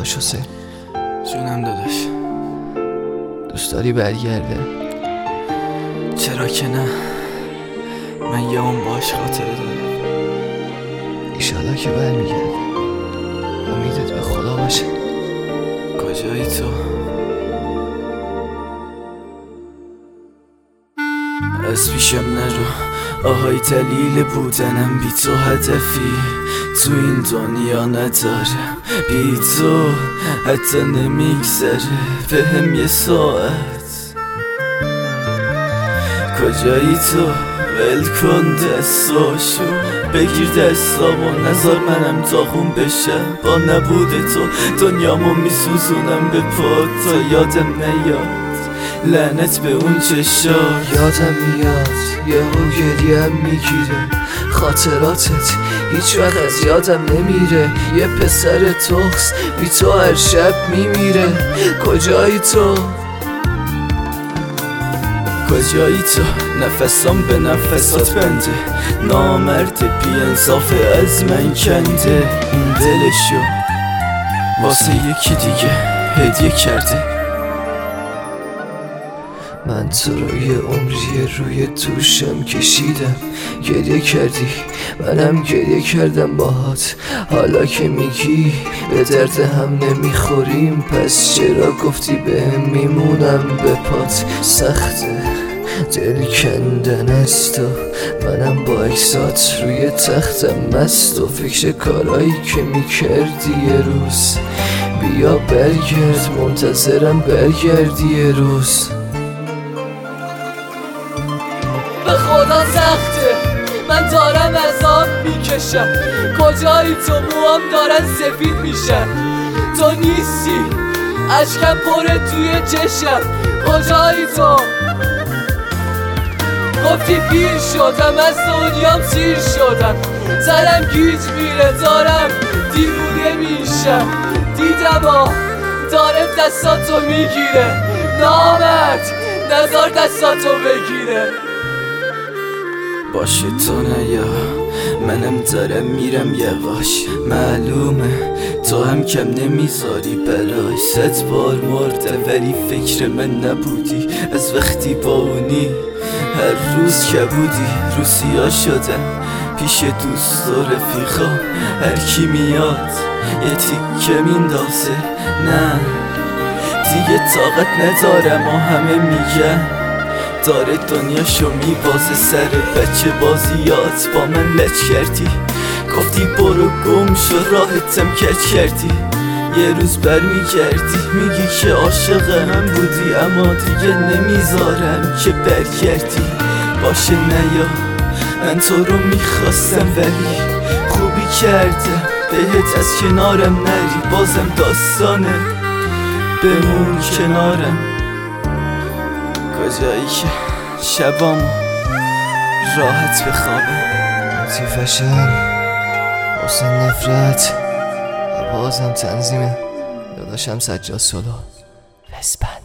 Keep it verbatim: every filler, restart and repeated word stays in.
داداش حسین. جونم داداش. دوست داری برگرده؟ چرا که نه، من یه اون باش خاطره دارم. ایشالا که برمیگرده. امیدت به خدا باشه. کجایی تو؟ از پیشم نرو، آهای دلیل بودنم بی تو هدفی تو این دنیا ندارم. بی تو حتی نمیگذره بهم یه ساعت. کجایی تو؟ ول کن دستاشو، بگیر دستامو، نذار منم داغون بشم. با نبود تو دنیامو میسوزونم به پات تا یادم نیاد. لعنت به اون چشا. یادم میاد یهو گریم میگیره، خاطراتت هیچ وقت از یادم نمیره. یه پسر تخس بی تو هر شب میمیره. کجایی تو؟ کجایی تو؟ نفسام به نفسات بنده، نامرد بی انصاف از من کنده. این دلشو واسه یکی دیگه هدیه کرده. من تو رو یه عمری روی دوشم کشیدم، گریه کردی منم گریه کردم باهات. حالا که میگی به درد هم نمیخوریم، پس چرا گفتی بهم میمونم به پات. سخته دل کندن است و منم با اکسات روی تختم مست و فکر کارایی که میکردی یه روز. بیا برگرد، منتظرم برگردی یه روز. به خدا سخته، من دارم عذاب میکشم. کجایی تو؟ موام دارن سفید میشن، تو نیستی، اشکم پره توی چشم. کجایی تو؟ گفتی پیر شدم، از دنیام سیر شدم. سرم گیج میره، دارم دیوونه میشم. دیدم آه داره دستاتو میگیره. نامرد نظر دستاتو بگیره. باشه تو نیا، منم دارم میرم یواش. معلومه تو هم کم نمیذاری براش. صد بار مرده ولی فکر من نبودی. از وقتی با اونی هر روز کبودی. روسیا شدم پیش دوست و رفیقام، هر کی میاد یه تیکه میندازه. نه دیگه طاقت ندارم و همه میگن داره دنیاشو میبازه. سر بچه بازیات با من لچ کردی، گفتی برو گم شو راحتم کچ کردی. یه روز برمیگردی میگی که عاشق من بودی، اما دیگه نمیذارم که برگردی. باشه نیا، من تو رو میخواستم ولی خوبی کردم بهت از کنارم نری. بازم داستانه بمون کنارم. کجایی که شبام راحت بخوابم. لطیفشم حسین نفرت و بازم تنظیمه داداشم سجاد سلو. رسپن.